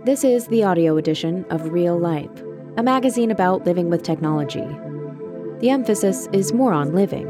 This is the audio edition of Real Life, a magazine about living with technology. The emphasis is more on living.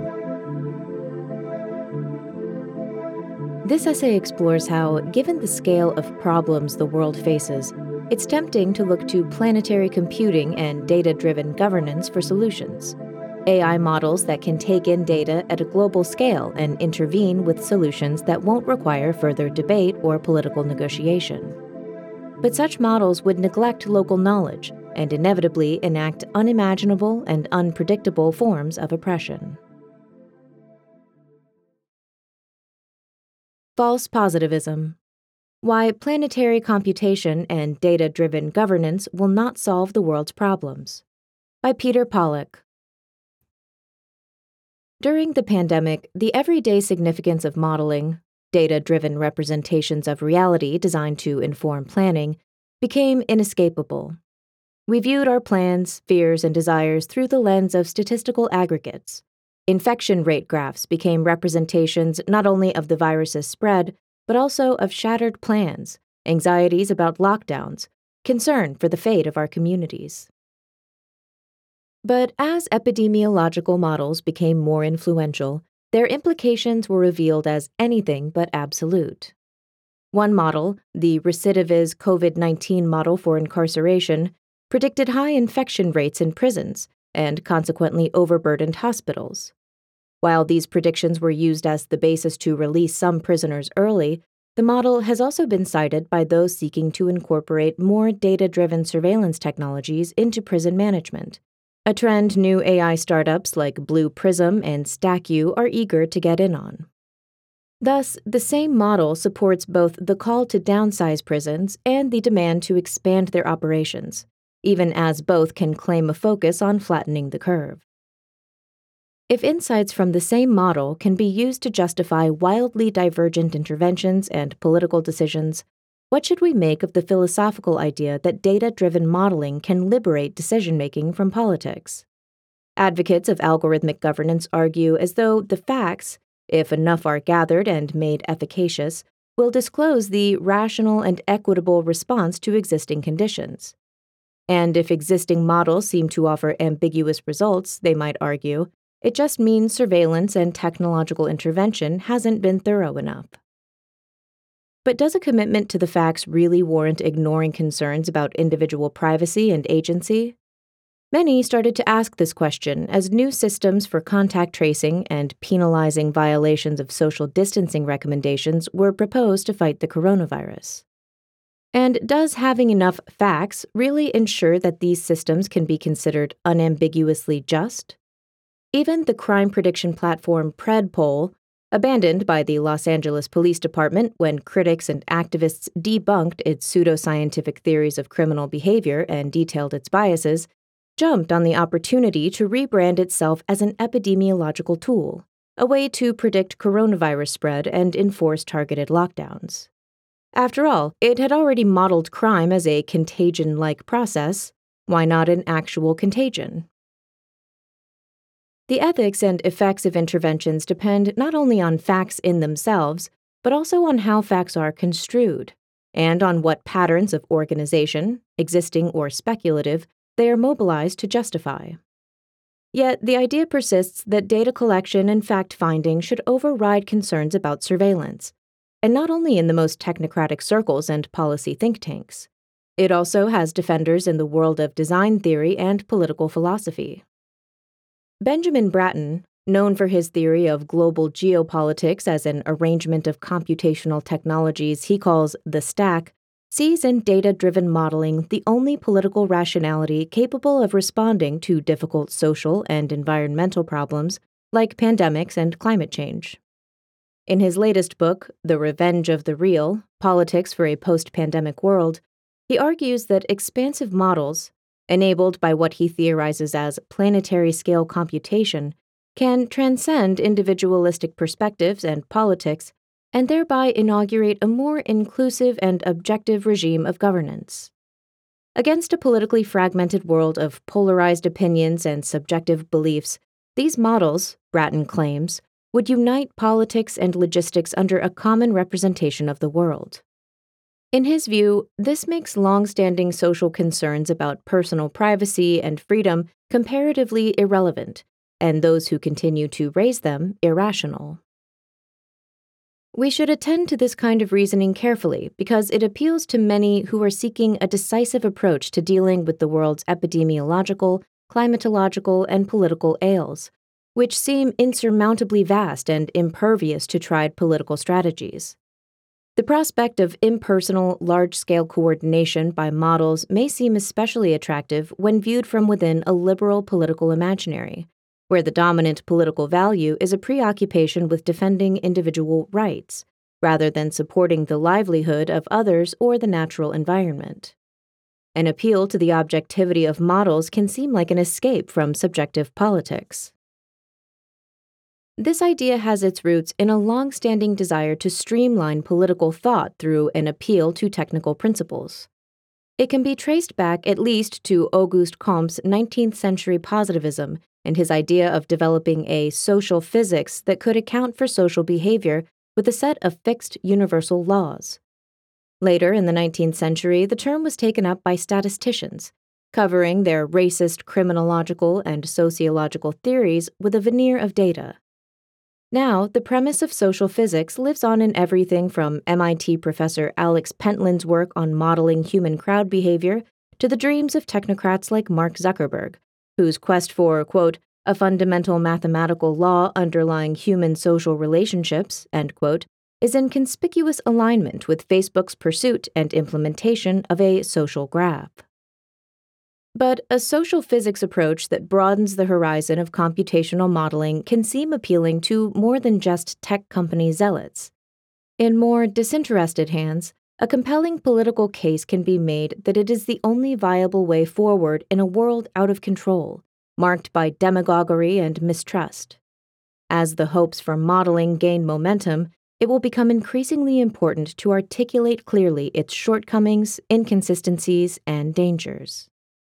This essay explores how, given the scale of problems the world faces, it's tempting to look to planetary computing and data-driven governance for solutions. AI models that can take in data at a global scale and intervene with solutions that won't require further debate or political negotiation. But such models would neglect local knowledge and inevitably enact unimaginable and unpredictable forms of oppression. False positivism. Why planetary computation and data-driven governance will not solve the world's problems. By Peter Pollack. During the pandemic, the everyday significance of modeling, data-driven representations of reality designed to inform planning, became inescapable. We viewed our plans, fears, and desires through the lens of statistical aggregates. Infection rate graphs became representations not only of the virus's spread, but also of shattered plans, anxieties about lockdowns, concern for the fate of our communities. But as epidemiological models became more influential, their implications were revealed as anything but absolute. One model, the Recidiviz COVID-19 model for incarceration, predicted high infection rates in prisons and consequently overburdened hospitals. While these predictions were used as the basis to release some prisoners early, the model has also been cited by those seeking to incorporate more data-driven surveillance technologies into prison management, a trend new AI startups like Blue Prism and StackU are eager to get in on. Thus, the same model supports both the call to downsize prisons and the demand to expand their operations, even as both can claim a focus on flattening the curve. If insights from the same model can be used to justify wildly divergent interventions and political decisions, what should we make of the philosophical idea that data-driven modeling can liberate decision-making from politics? Advocates of algorithmic governance argue as though the facts, if enough are gathered and made efficacious, will disclose the rational and equitable response to existing conditions. And if existing models seem to offer ambiguous results, they might argue, it just means surveillance and technological intervention hasn't been thorough enough. But does a commitment to the facts really warrant ignoring concerns about individual privacy and agency? Many started to ask this question as new systems for contact tracing and penalizing violations of social distancing recommendations were proposed to fight the coronavirus. And does having enough facts really ensure that these systems can be considered unambiguously just? Even the crime prediction platform PredPol, abandoned by the Los Angeles Police Department when critics and activists debunked its pseudoscientific theories of criminal behavior and detailed its biases, jumped on the opportunity to rebrand itself as an epidemiological tool, a way to predict coronavirus spread and enforce targeted lockdowns. After all, it had already modeled crime as a contagion-like process. Why not an actual contagion? The ethics and effects of interventions depend not only on facts in themselves, but also on how facts are construed, and on what patterns of organization, existing or speculative, they are mobilized to justify. Yet the idea persists that data collection and fact-finding should override concerns about surveillance, and not only in the most technocratic circles and policy think tanks. It also has defenders in the world of design theory and political philosophy. Benjamin Bratton, known for his theory of global geopolitics as an arrangement of computational technologies he calls the stack, sees in data-driven modeling the only political rationality capable of responding to difficult social and environmental problems like pandemics and climate change. In his latest book, The Revenge of the Real: Politics for a Post-Pandemic World, he argues that expansive models, enabled by what he theorizes as planetary-scale computation, can transcend individualistic perspectives and politics and thereby inaugurate a more inclusive and objective regime of governance. Against a politically fragmented world of polarized opinions and subjective beliefs, these models, Bratton claims, would unite politics and logistics under a common representation of the world. In his view, this makes long-standing social concerns about personal privacy and freedom comparatively irrelevant, and those who continue to raise them irrational. We should attend to this kind of reasoning carefully because it appeals to many who are seeking a decisive approach to dealing with the world's epidemiological, climatological, and political ails, which seem insurmountably vast and impervious to tried political strategies. The prospect of impersonal, large-scale coordination by models may seem especially attractive when viewed from within a liberal political imaginary, where the dominant political value is a preoccupation with defending individual rights, rather than supporting the livelihood of others or the natural environment. An appeal to the objectivity of models can seem like an escape from subjective politics. This idea has its roots in a long-standing desire to streamline political thought through an appeal to technical principles. It can be traced back at least to Auguste Comte's 19th-century positivism and his idea of developing a social physics that could account for social behavior with a set of fixed universal laws. Later in the 19th century, the term was taken up by statisticians, covering their racist criminological and sociological theories with a veneer of data. Now, the premise of social physics lives on in everything from MIT professor Alex Pentland's work on modeling human crowd behavior to the dreams of technocrats like Mark Zuckerberg, whose quest for, quote, a fundamental mathematical law underlying human social relationships, end quote, is in conspicuous alignment with Facebook's pursuit and implementation of a social graph. But a social physics approach that broadens the horizon of computational modeling can seem appealing to more than just tech company zealots. In more disinterested hands, a compelling political case can be made that it is the only viable way forward in a world out of control, marked by demagoguery and mistrust. As the hopes for modeling gain momentum, it will become increasingly important to articulate clearly its shortcomings, inconsistencies, and dangers.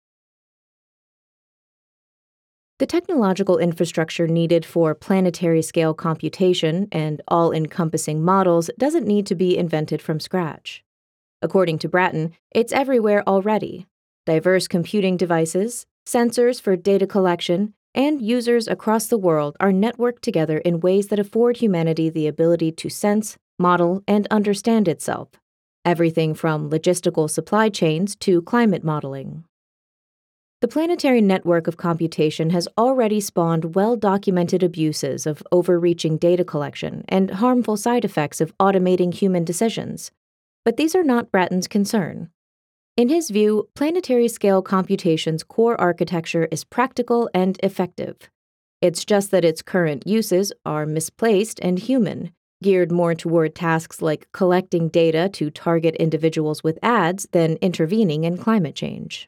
The technological infrastructure needed for planetary-scale computation and all-encompassing models doesn't need to be invented from scratch. According to Bratton, it's everywhere already. Diverse computing devices, sensors for data collection, and users across the world are networked together in ways that afford humanity the ability to sense, model, and understand itself, everything from logistical supply chains to climate modeling. The planetary network of computation has already spawned well-documented abuses of overreaching data collection and harmful side effects of automating human decisions. But these are not Bratton's concern. In his view, planetary-scale computation's core architecture is practical and effective. It's just that its current uses are misplaced and human, geared more toward tasks like collecting data to target individuals with ads than intervening in climate change.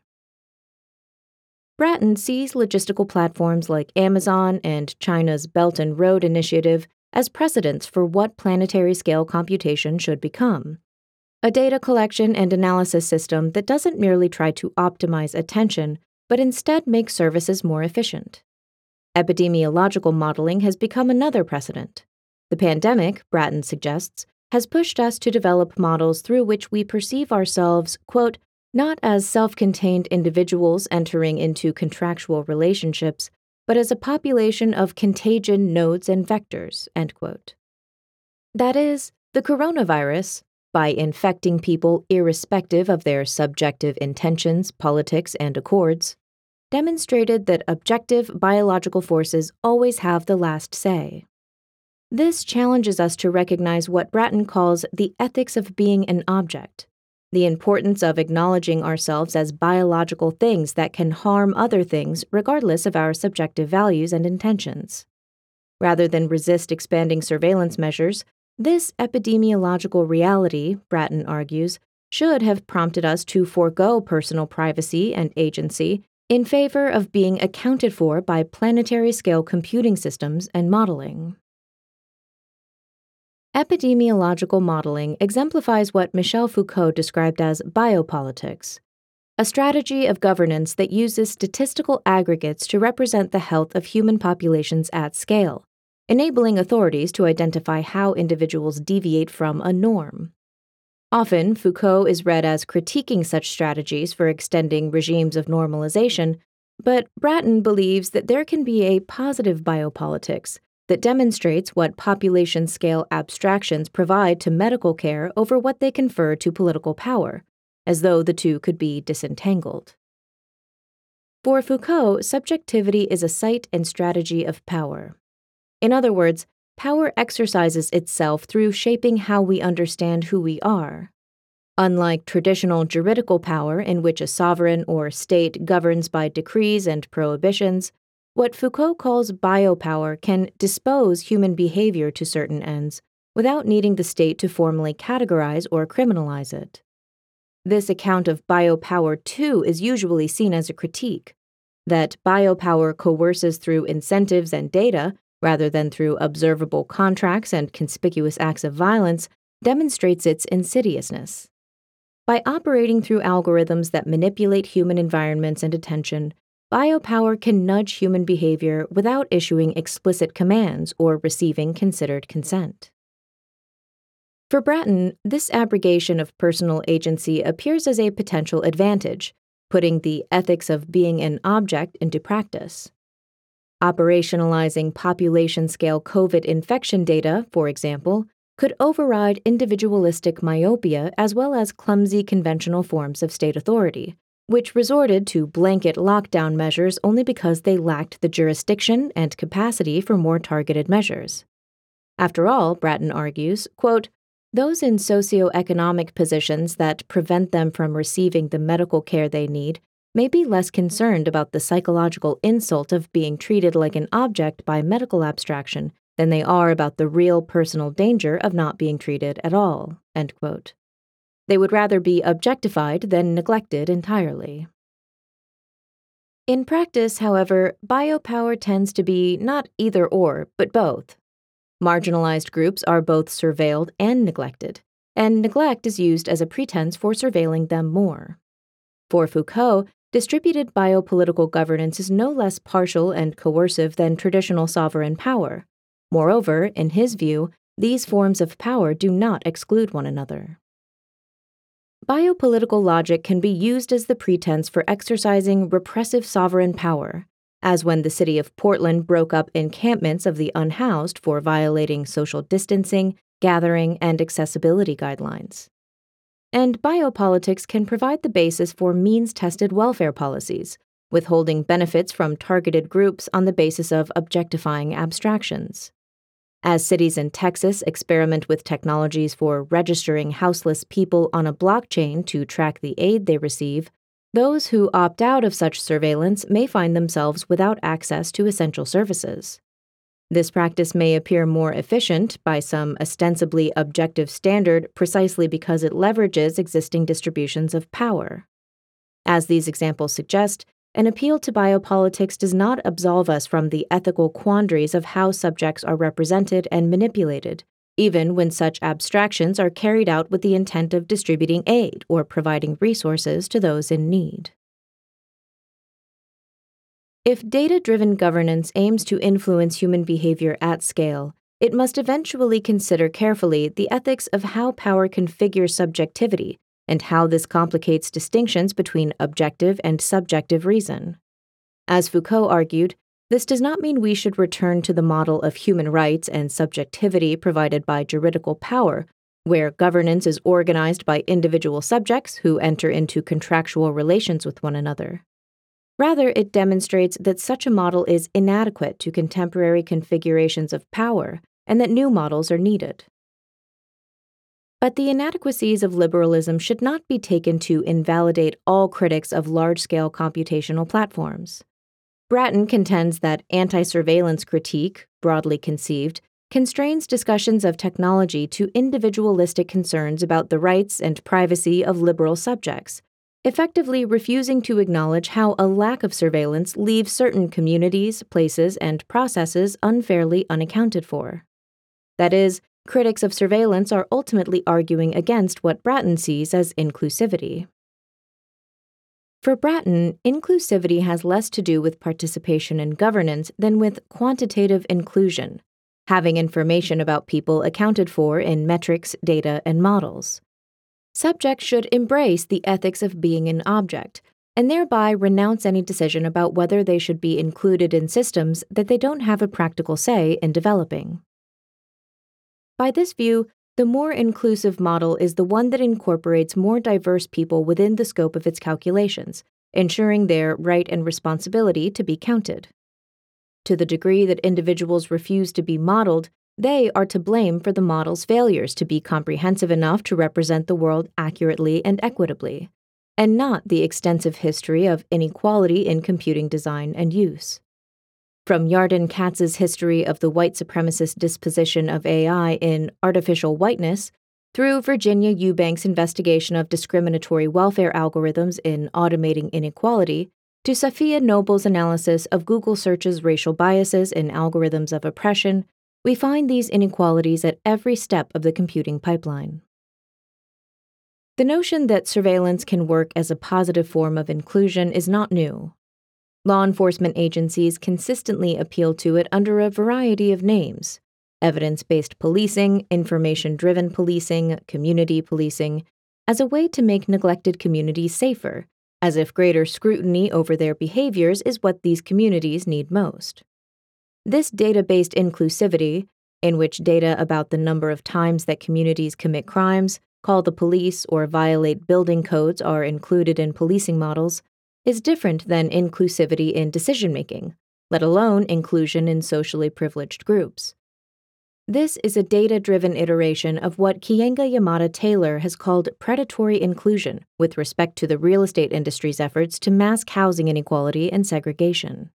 Bratton sees logistical platforms like Amazon and China's Belt and Road Initiative as precedents for what planetary-scale computation should become. A data collection and analysis system that doesn't merely try to optimize attention, but instead make services more efficient. Epidemiological modeling has become another precedent. The pandemic, Bratton suggests, has pushed us to develop models through which we perceive ourselves, quote, not as self-contained individuals entering into contractual relationships, but as a population of contagion nodes and vectors, end quote. That is, the coronavirus, by infecting people irrespective of their subjective intentions, politics, and accords, demonstrated that objective biological forces always have the last say. This challenges us to recognize what Bratton calls the ethics of being an object, the importance of acknowledging ourselves as biological things that can harm other things regardless of our subjective values and intentions. Rather than resist expanding surveillance measures, this epidemiological reality, Bratton argues, should have prompted us to forego personal privacy and agency in favor of being accounted for by planetary-scale computing systems and modeling. Epidemiological modeling exemplifies what Michel Foucault described as biopolitics, a strategy of governance that uses statistical aggregates to represent the health of human populations at scale, enabling authorities to identify how individuals deviate from a norm. Often, Foucault is read as critiquing such strategies for extending regimes of normalization, but Bratton believes that there can be a positive biopolitics that demonstrates what population-scale abstractions provide to medical care over what they confer to political power, as though the two could be disentangled. For Foucault, subjectivity is a site and strategy of power. In other words, power exercises itself through shaping how we understand who we are. Unlike traditional juridical power in which a sovereign or state governs by decrees and prohibitions, what Foucault calls biopower can dispose human behavior to certain ends without needing the state to formally categorize or criminalize it. This account of biopower, too, is usually seen as a critique, that biopower coerces through incentives and data, rather than through observable contracts and conspicuous acts of violence, demonstrates its insidiousness. By operating through algorithms that manipulate human environments and attention, biopower can nudge human behavior without issuing explicit commands or receiving considered consent. For Bratton, this abrogation of personal agency appears as a potential advantage, putting the ethics of being an object into practice. Operationalizing population-scale COVID infection data, for example, could override individualistic myopia as well as clumsy conventional forms of state authority, which resorted to blanket lockdown measures only because they lacked the jurisdiction and capacity for more targeted measures. After all, Bratton argues, quote, those in socioeconomic positions that prevent them from receiving the medical care they need may be less concerned about the psychological insult of being treated like an object by medical abstraction than they are about the real personal danger of not being treated at all, end quote. They would rather be objectified than neglected entirely. In practice, however, biopower tends to be not either or, but both. Marginalized groups are both surveilled and neglected, and neglect is used as a pretense for surveilling them more. For Foucault, distributed biopolitical governance is no less partial and coercive than traditional sovereign power. Moreover, in his view, these forms of power do not exclude one another. Biopolitical logic can be used as the pretense for exercising repressive sovereign power, as when the city of Portland broke up encampments of the unhoused for violating social distancing, gathering, and accessibility guidelines. And biopolitics can provide the basis for means-tested welfare policies, withholding benefits from targeted groups on the basis of objectifying abstractions. As cities in Texas experiment with technologies for registering houseless people on a blockchain to track the aid they receive, those who opt out of such surveillance may find themselves without access to essential services. This practice may appear more efficient by some ostensibly objective standard precisely because it leverages existing distributions of power. As these examples suggest, an appeal to biopolitics does not absolve us from the ethical quandaries of how subjects are represented and manipulated, even when such abstractions are carried out with the intent of distributing aid or providing resources to those in need. If data-driven governance aims to influence human behavior at scale, it must eventually consider carefully the ethics of how power configures subjectivity and how this complicates distinctions between objective and subjective reason. As Foucault argued, this does not mean we should return to the model of human rights and subjectivity provided by juridical power, where governance is organized by individual subjects who enter into contractual relations with one another. Rather, it demonstrates that such a model is inadequate to contemporary configurations of power and that new models are needed. But the inadequacies of liberalism should not be taken to invalidate all critics of large-scale computational platforms. Bratton contends that anti-surveillance critique, broadly conceived, constrains discussions of technology to individualistic concerns about the rights and privacy of liberal subjects, effectively refusing to acknowledge how a lack of surveillance leaves certain communities, places, and processes unfairly unaccounted for. That is, critics of surveillance are ultimately arguing against what Bratton sees as inclusivity. For Bratton, inclusivity has less to do with participation in governance than with quantitative inclusion, having information about people accounted for in metrics, data, and models. Subjects should embrace the ethics of being an object, and thereby renounce any decision about whether they should be included in systems that they don't have a practical say in developing. By this view, the more inclusive model is the one that incorporates more diverse people within the scope of its calculations, ensuring their right and responsibility to be counted. To the degree that individuals refuse to be modeled, they are to blame for the model's failures to be comprehensive enough to represent the world accurately and equitably, and not the extensive history of inequality in computing design and use. From Yarden Katz's history of the white supremacist disposition of AI in Artificial Whiteness, through Virginia Eubank's investigation of discriminatory welfare algorithms in Automating Inequality, to Safiya Noble's analysis of Google Search's racial biases in algorithms of oppression, we find these inequalities at every step of the computing pipeline. The notion that surveillance can work as a positive form of inclusion is not new. Law enforcement agencies consistently appeal to it under a variety of names: evidence-based policing, information-driven policing, community policing, as a way to make neglected communities safer, as if greater scrutiny over their behaviors is what these communities need most. This data-based inclusivity, in which data about the number of times that communities commit crimes, call the police, or violate building codes are included in policing models, is different than inclusivity in decision-making, let alone inclusion in socially privileged groups. This is a data-driven iteration of what Keeanga-Yamada Taylor has called predatory inclusion with respect to the real estate industry's efforts to mask housing inequality and segregation.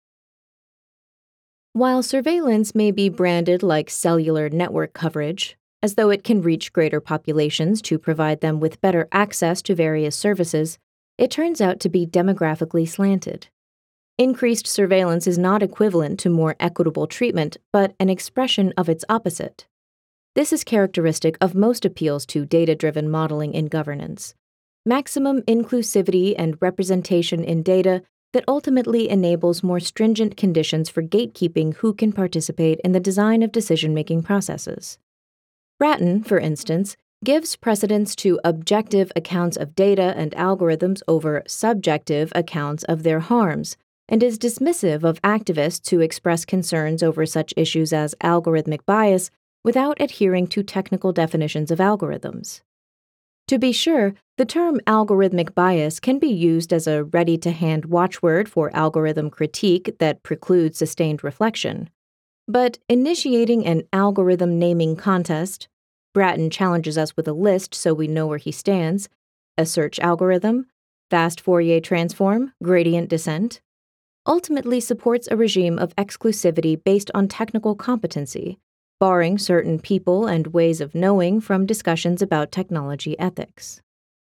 While surveillance may be branded like cellular network coverage, as though it can reach greater populations to provide them with better access to various services, it turns out to be demographically slanted. Increased surveillance is not equivalent to more equitable treatment, but an expression of its opposite. This is characteristic of most appeals to data-driven modeling in governance: maximum inclusivity and representation in data that ultimately enables more stringent conditions for gatekeeping who can participate in the design of decision-making processes. Bratton, for instance, gives precedence to objective accounts of data and algorithms over subjective accounts of their harms, and is dismissive of activists who express concerns over such issues as algorithmic bias without adhering to technical definitions of algorithms. To be sure, the term algorithmic bias can be used as a ready-to-hand watchword for algorithm critique that precludes sustained reflection. But initiating an algorithm naming contest, Bratton challenges us with a list so we know where he stands: a search algorithm, fast Fourier transform, gradient descent, ultimately supports a regime of exclusivity based on technical competency, barring certain people and ways of knowing from discussions about technology ethics.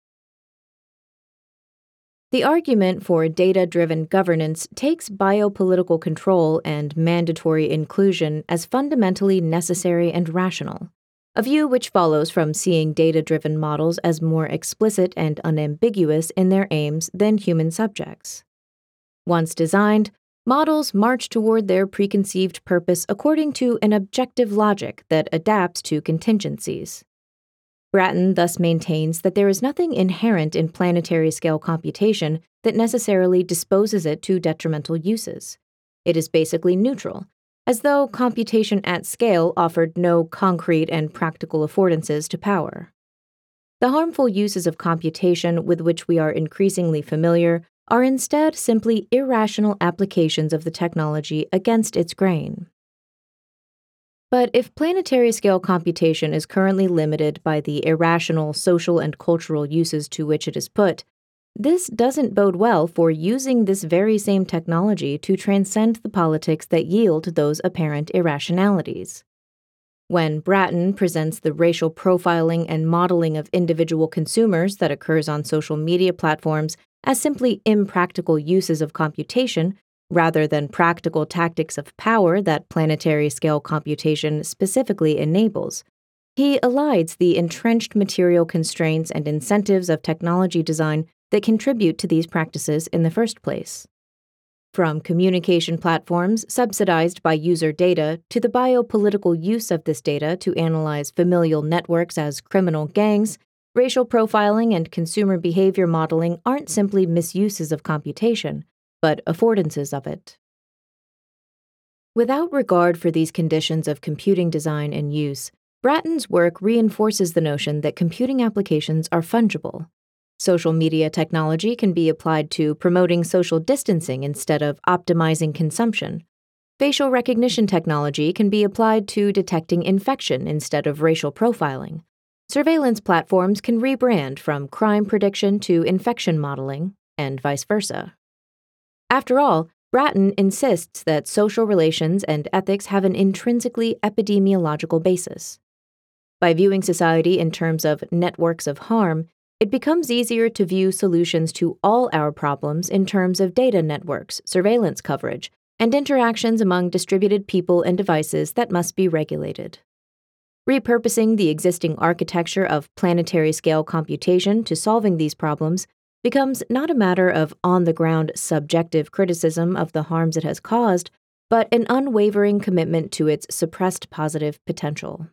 The argument for data-driven governance takes biopolitical control and mandatory inclusion as fundamentally necessary and rational, a view which follows from seeing data-driven models as more explicit and unambiguous in their aims than human subjects. Once designed, models march toward their preconceived purpose according to an objective logic that adapts to contingencies. Bratton thus maintains that there is nothing inherent in planetary-scale computation that necessarily disposes it to detrimental uses. It is basically neutral, as though computation at scale offered no concrete and practical affordances to power. The harmful uses of computation with which we are increasingly familiar are instead simply irrational applications of the technology against its grain. But if planetary-scale computation is currently limited by the irrational social and cultural uses to which it is put, this doesn't bode well for using this very same technology to transcend the politics that yield those apparent irrationalities. When Bratton presents the racial profiling and modeling of individual consumers that occurs on social media platforms as simply impractical uses of computation, rather than practical tactics of power that planetary-scale computation specifically enables, he elides the entrenched material constraints and incentives of technology design that contribute to these practices in the first place. From communication platforms subsidized by user data to the biopolitical use of this data to analyze familial networks as criminal gangs, Racial profiling and consumer behavior modeling aren't simply misuses of computation, but affordances of it. Without regard for these conditions of computing design and use, Bratton's work reinforces the notion that computing applications are fungible. Social media technology can be applied to promoting social distancing instead of optimizing consumption. Facial recognition technology can be applied to detecting infection instead of racial profiling. Surveillance platforms can rebrand from crime prediction to infection modeling, and vice versa. After all, Bratton insists that social relations and ethics have an intrinsically epidemiological basis. By viewing society in terms of networks of harm, it becomes easier to view solutions to all our problems in terms of data networks, surveillance coverage, and interactions among distributed people and devices that must be regulated. Repurposing the existing architecture of planetary-scale computation to solving these problems becomes not a matter of on-the-ground subjective criticism of the harms it has caused, but an unwavering commitment to its suppressed positive potential.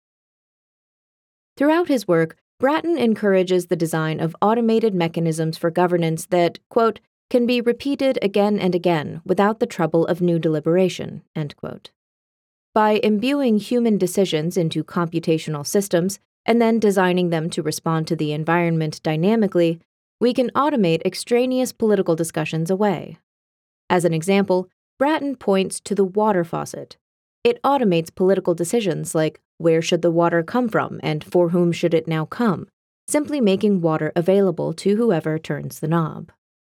Throughout his work, Bratton encourages the design of automated mechanisms for governance that, quote, can be repeated again and again without the trouble of new deliberation, end quote. By imbuing human decisions into computational systems and then designing them to respond to the environment dynamically, we can automate extraneous political discussions away. As an example, Bratton points to the water faucet. It automates political decisions like where should the water come from and for whom should it now come, simply making water available to whoever turns the knob.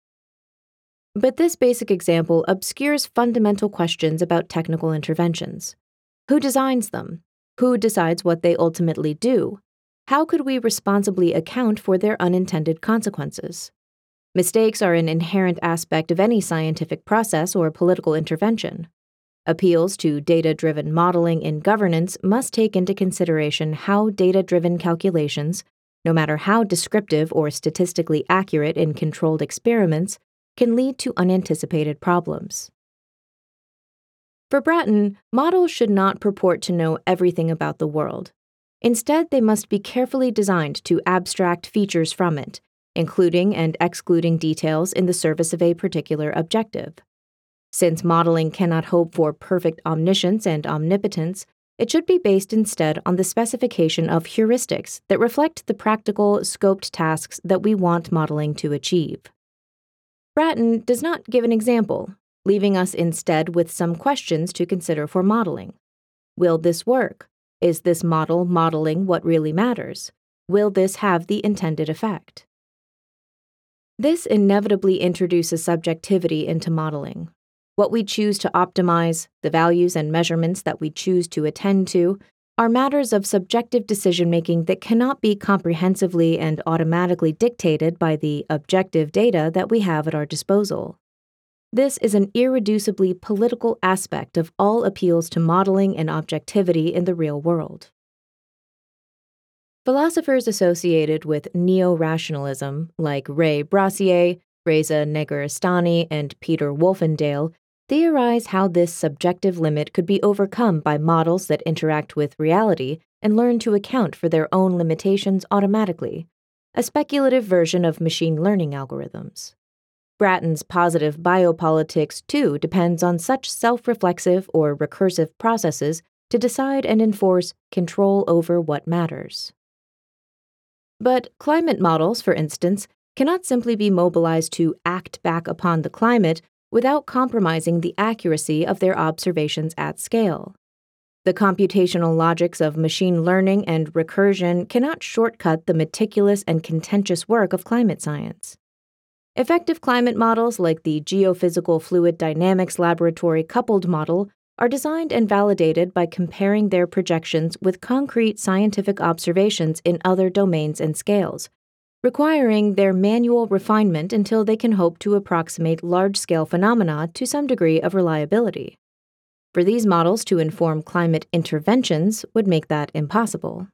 But this basic example obscures fundamental questions about technical interventions. Who designs them? Who decides what they ultimately do? How could we responsibly account for their unintended consequences? Mistakes are an inherent aspect of any scientific process or political intervention. Appeals to data-driven modeling in governance must take into consideration how data-driven calculations, no matter how descriptive or statistically accurate in controlled experiments, can lead to unanticipated problems. For Bratton, models should not purport to know everything about the world. Instead, they must be carefully designed to abstract features from it, including and excluding details in the service of a particular objective. Since modeling cannot hope for perfect omniscience and omnipotence, it should be based instead on the specification of heuristics that reflect the practical, scoped tasks that we want modeling to achieve. Bratton does not give an example, leaving us instead with some questions to consider for modeling. Will this work? Is this model modeling what really matters? Will this have the intended effect? This inevitably introduces subjectivity into modeling. What we choose to optimize, the values and measurements that we choose to attend to, are matters of subjective decision-making that cannot be comprehensively and automatically dictated by the objective data that we have at our disposal. This is an irreducibly political aspect of all appeals to modeling and objectivity in the real world. Philosophers associated with neo-rationalism, like Ray Brassier, Reza Negarestani, and Peter Wolfendale, theorize how this subjective limit could be overcome by models that interact with reality and learn to account for their own limitations automatically, a speculative version of machine learning algorithms. Bratton's positive biopolitics, too, depends on such self-reflexive or recursive processes to decide and enforce control over what matters. But climate models, for instance, cannot simply be mobilized to act back upon the climate without compromising the accuracy of their observations at scale. The computational logics of machine learning and recursion cannot shortcut the meticulous and contentious work of climate science. Effective climate models like the Geophysical Fluid Dynamics Laboratory Coupled Model are designed and validated by comparing their projections with concrete scientific observations in other domains and scales, requiring their manual refinement until they can hope to approximate large-scale phenomena to some degree of reliability. For these models to inform climate interventions would make that impossible.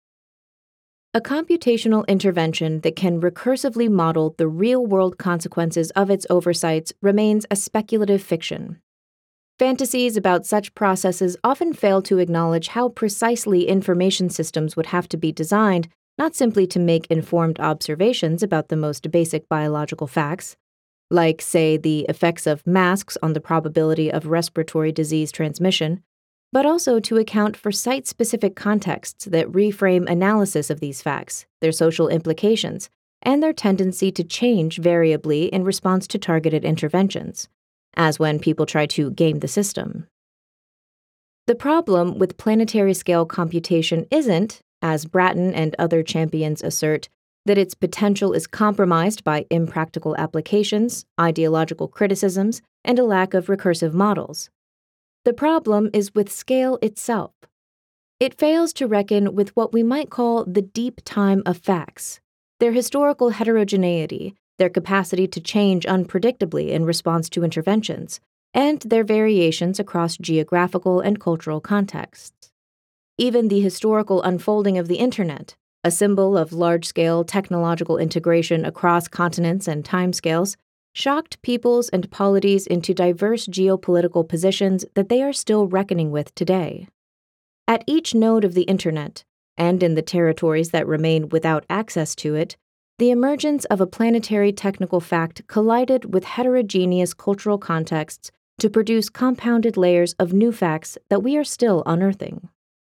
A computational intervention that can recursively model the real-world consequences of its oversights remains a speculative fiction. Fantasies about such processes often fail to acknowledge how precisely information systems would have to be designed not simply to make informed observations about the most basic biological facts, like, say, the effects of masks on the probability of respiratory disease transmission, but also to account for site-specific contexts that reframe analysis of these facts, their social implications, and their tendency to change variably in response to targeted interventions, as when people try to game the system. The problem with planetary-scale computation isn't, as Bratton and other champions assert, that its potential is compromised by impractical applications, ideological criticisms, and a lack of recursive models. The problem is with scale itself. It fails to reckon with what we might call the deep time of facts, their historical heterogeneity, their capacity to change unpredictably in response to interventions, and their variations across geographical and cultural contexts. Even the historical unfolding of the Internet, a symbol of large-scale technological integration across continents and timescales, shocked peoples and polities into diverse geopolitical positions that they are still reckoning with today. At each node of the Internet, and in the territories that remain without access to it, the emergence of a planetary technical fact collided with heterogeneous cultural contexts to produce compounded layers of new facts that we are still unearthing.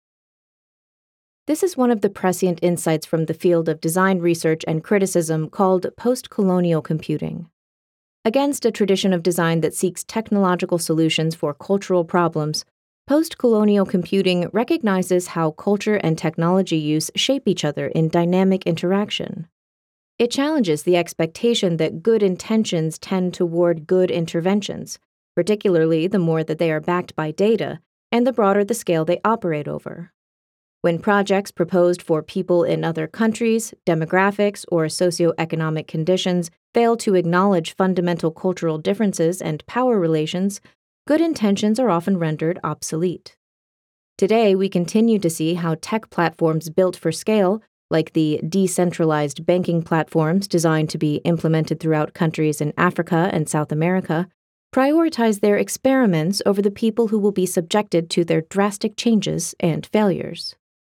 This is one of the prescient insights from the field of design research and criticism called post-colonial computing. Against a tradition of design that seeks technological solutions for cultural problems, post-colonial computing recognizes how culture and technology use shape each other in dynamic interaction. It challenges the expectation that good intentions tend toward good interventions, particularly the more that they are backed by data and the broader the scale they operate over. When projects proposed for people in other countries, demographics, or socioeconomic conditions fail to acknowledge fundamental cultural differences and power relations, good intentions are often rendered obsolete. Today, we continue to see how tech platforms built for scale, like the decentralized banking platforms designed to be implemented throughout countries in Africa and South America, prioritize their experiments over the people who will be subjected to their drastic changes and failures.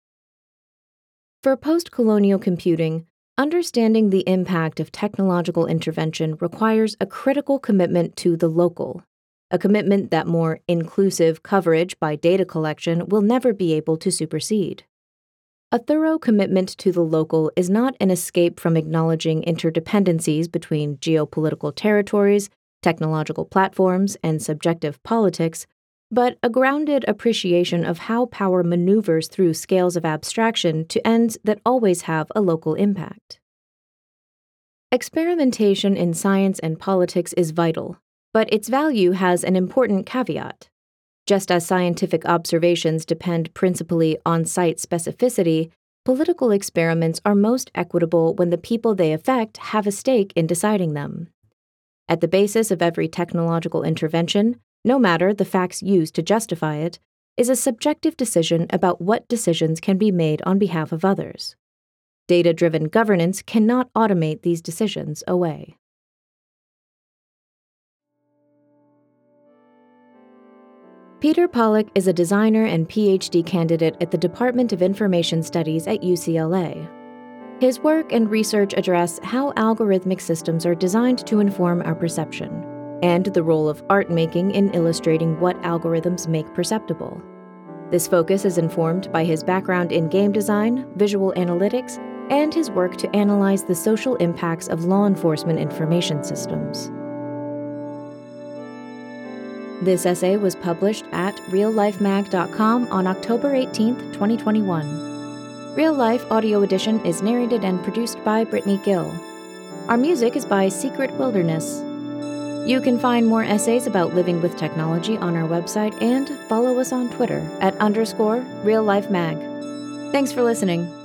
For post-colonial computing, understanding the impact of technological intervention requires a critical commitment to the local, a commitment that more inclusive coverage by data collection will never be able to supersede. A thorough commitment to the local is not an escape from acknowledging interdependencies between geopolitical territories, technological platforms, and subjective politics, but a grounded appreciation of how power maneuvers through scales of abstraction to ends that always have a local impact. Experimentation in science and politics is vital, but its value has an important caveat. Just as scientific observations depend principally on site specificity, political experiments are most equitable when the people they affect have a stake in deciding them. At the basis of every technological intervention, no matter the facts used to justify it, is a subjective decision about what decisions can be made on behalf of others. Data-driven governance cannot automate these decisions away. Peter Pollack is a designer and PhD candidate at the Department of Information Studies at UCLA. His work and research address how algorithmic systems are designed to inform our perception, and the role of art making in illustrating what algorithms make perceptible. This focus is informed by his background in game design, visual analytics, and his work to analyze the social impacts of law enforcement information systems. This essay was published at reallifemag.com on October 18, 2021. Real Life Audio Edition is narrated and produced by Brittany Gill. Our music is by Secret Wilderness. You can find more essays about living with technology on our website and follow us on Twitter at _reallifemag. Thanks for listening.